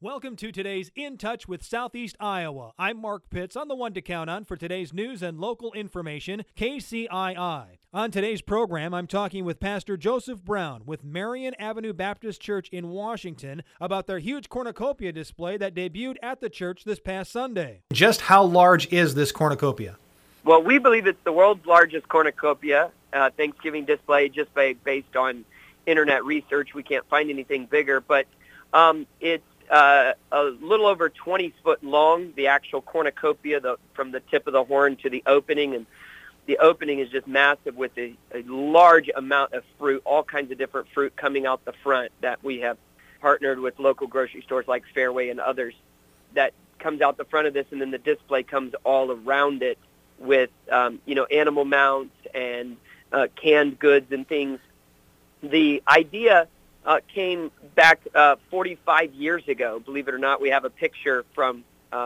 Welcome to today's In Touch with Southeast Iowa. I'm Mark Pitts. I'm the one to count on for today's news and local information, KCII. On today's program, I'm talking with Pastor Joseph Brown with Marion Avenue Baptist Church in Washington about their huge cornucopia display that debuted at the church this past Sunday. Just how large is this cornucopia? Well, we believe it's the world's largest cornucopia Thanksgiving display just based on internet research. We can't find anything bigger, but it's a little over 20 foot long, the actual cornucopia from the tip of the horn to the opening, and the opening is just massive with a large amount of fruit, all kinds of different fruit coming out the front that we have partnered with local grocery stores like Fairway and others that comes out the front of this, and then the display comes all around it with animal mounts and canned goods and things. The idea came back 45 years ago. Believe it or not, we have a picture from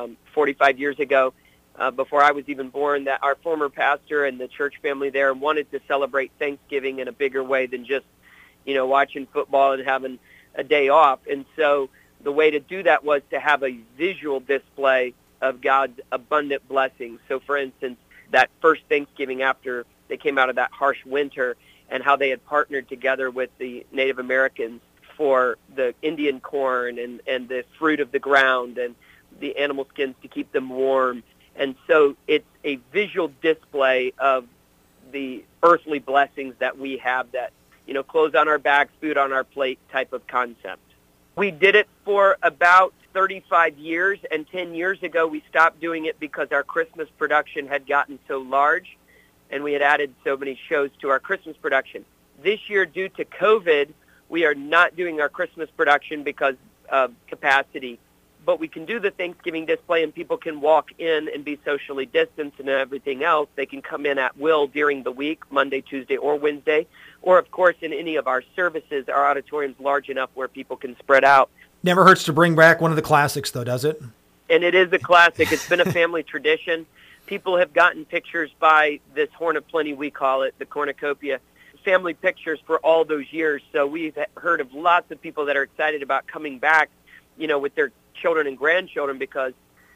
45 years ago, before I was even born, that our former pastor and the church family there wanted to celebrate Thanksgiving in a bigger way than just, watching football and having a day off. And so the way to do that was to have a visual display of God's abundant blessings. So, for instance, that first Thanksgiving after they came out of that harsh winter, and how they had partnered together with the Native Americans for the Indian corn and the fruit of the ground and the animal skins to keep them warm. And so it's a visual display of the earthly blessings that we have, that, clothes on our backs, food on our plate type of concept. We did it for about 35 years, and 10 years ago we stopped doing it because our Christmas production had gotten so large, and we had added so many shows to our Christmas production. This year, due to COVID, we are not doing our Christmas production because of capacity, but we can do the Thanksgiving display, and people can walk in and be socially distanced and everything else. They can come in at will during the week, Monday, Tuesday, or Wednesday, or, of course, in any of our services. Our auditorium's large enough where people can spread out. Never hurts to bring back one of the classics, though, does it? And it is a classic. It's been a family tradition. People have gotten pictures by this Horn of Plenty, we call it, the cornucopia, family pictures for all those years. So we've heard of lots of people that are excited about coming back, with their children and grandchildren because,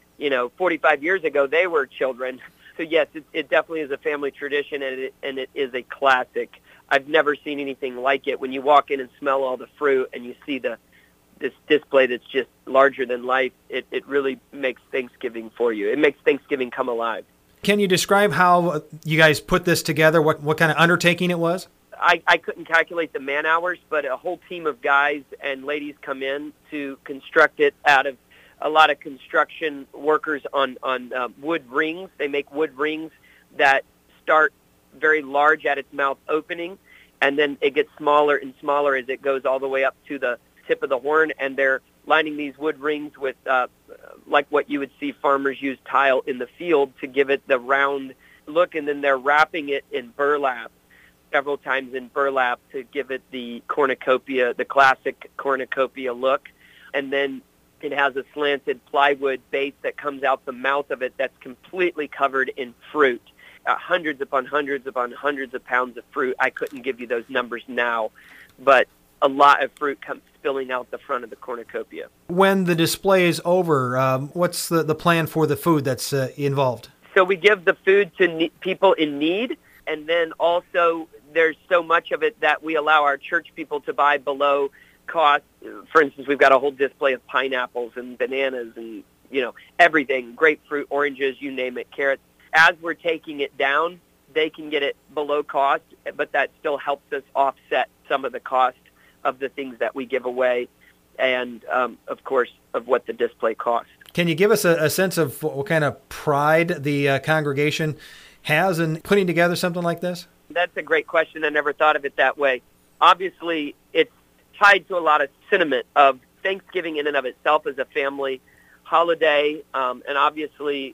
45 years ago they were children. So yes, it definitely is a family tradition, and it is a classic. I've never seen anything like it. When you walk in and smell all the fruit and you see this display that's just larger than life, it really makes Thanksgiving for you. It makes Thanksgiving come alive. Can you describe how you guys put this together, what kind of undertaking it was? I couldn't calculate the man hours, but a whole team of guys and ladies come in to construct it out of a lot of construction workers on wood rings. They make wood rings that start very large at its mouth opening, and then it gets smaller and smaller as it goes all the way up to the tip of the horn, and they're lining these wood rings with like what you would see farmers use tile in the field to give it the round look, and then they're wrapping it in burlap, several times in burlap, to give it the cornucopia, the classic cornucopia look. And then it has a slanted plywood base that comes out the mouth of it that's completely covered in fruit, hundreds upon hundreds upon hundreds of pounds of fruit. I couldn't give you those numbers now, but a lot of fruit comes spilling out the front of the cornucopia. When the display is over, what's the plan for the food that's involved? So we give the food to people in need, and then also there's so much of it that we allow our church people to buy below cost. For instance, we've got a whole display of pineapples and bananas and, everything, grapefruit, oranges, you name it, carrots. As we're taking it down, they can get it below cost, but that still helps us offset some of the cost of the things that we give away and, of course, of what the display costs. Can you give us a sense of what kind of pride the congregation has in putting together something like this? That's a great question. I never thought of it that way. Obviously, it's tied to a lot of sentiment of Thanksgiving in and of itself as a family holiday, and obviously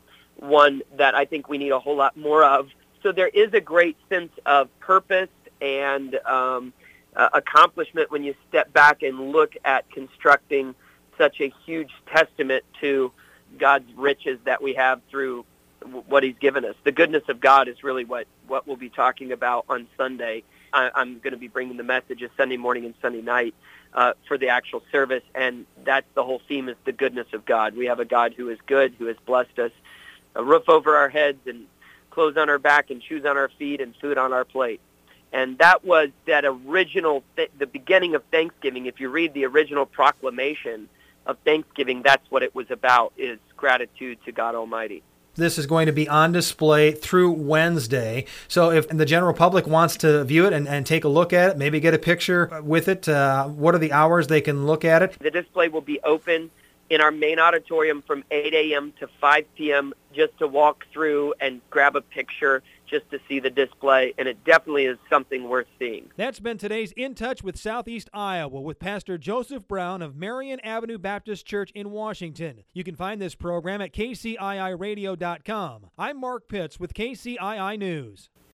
one that I think we need a whole lot more of. So there is a great sense of purpose and accomplishment when you step back and look at constructing such a huge testament to God's riches that we have through what he's given us. The goodness of God is really what we'll be talking about on Sunday. I'm going to be bringing the messages Sunday morning and Sunday night for the actual service, and that's the whole theme, is the goodness of God. We have a God who is good, who has blessed us, a roof over our heads and clothes on our back and shoes on our feet and food on our plate. And that was that original, the beginning of Thanksgiving. If you read the original proclamation of Thanksgiving, that's what it was about, is gratitude to God Almighty. This is going to be on display through Wednesday. So if the general public wants to view it and take a look at it, maybe get a picture with it, what are the hours they can look at it? The display will be open in our main auditorium from 8 a.m. to 5 p.m. just to walk through and grab a picture just to see the display, and it definitely is something worth seeing. That's been today's In Touch with Southeast Iowa with Pastor Joseph Brown of Marion Avenue Baptist Church in Washington. You can find this program at kciiradio.com. I'm Mark Pitts with KCII News.